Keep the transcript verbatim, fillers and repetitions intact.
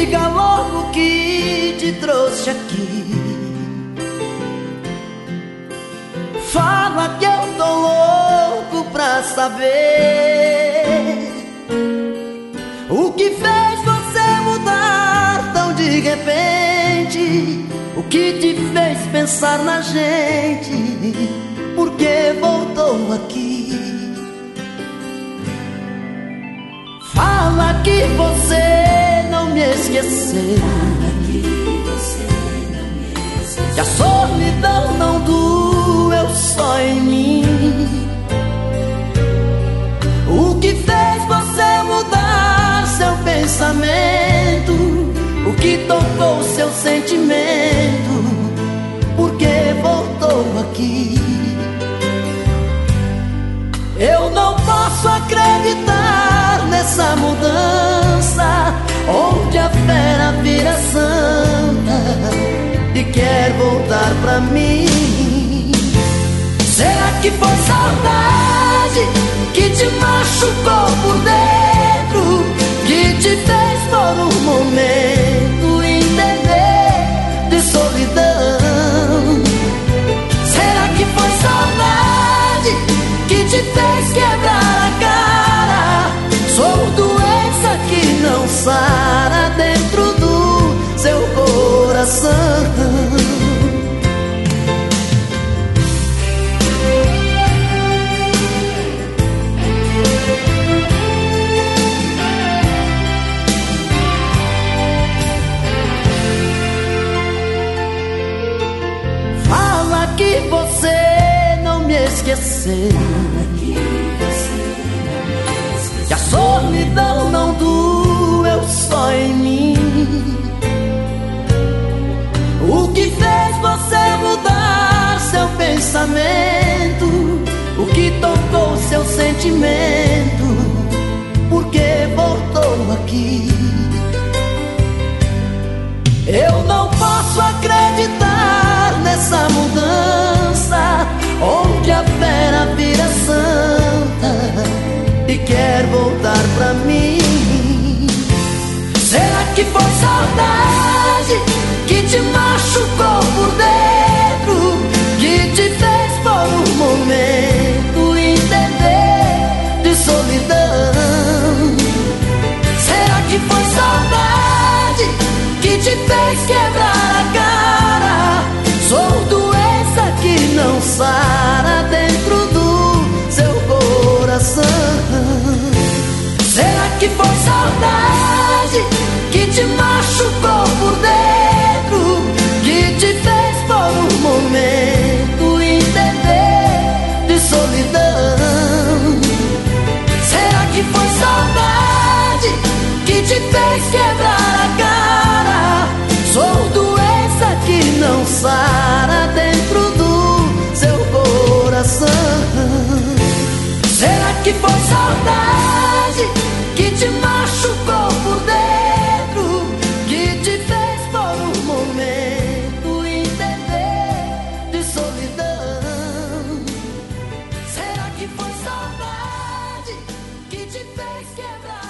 diga logo o que te trouxe aqui. Fala que eu tô louco pra saber o que fez você mudar tão de repente. O que te fez pensar na gente? Por que voltou aqui? Fala que você não me esqueceu, que a solidão não doeu só em mim. O que fez você mudar seu pensamento? O que tocou seu sentimento? Por que voltou aqui? Eu não posso acreditar nessa mudança, onde a fera vira santa e quer voltar pra mim. Será que foi saudade que te machucou por dentro, que te fez por um momento entender de solidão? Será que foi saudade que te fez quebrar a cara? Sou doença que não sara dentro do seu coração. Fala que você não me esqueceu, que a solidão não doeu só em mim. O que fez você mudar seu pensamento? O que tocou seu sentimento? Por que voltou aqui? Eu não posso acreditar nessa mudança, onde a fera vira santa e quer voltar pra mim. Será que foi saudade que te machucou por dentro, que te fez por um momento entender de solidão? Será que foi saudade que te fez quebrar a cara? Sou doença que não sara dentro do seu coração. Será que foi saudade que te machucou por dentro, que te fez por um momento entender de solidão? Será que foi saudade que te fez quebrar a cara? Sou doença que não sara dentro do seu coração. Será que foi saudade que te machucou por dentro, que te fez por um momento entender de solidão? Será que foi saudade que te fez quebrar?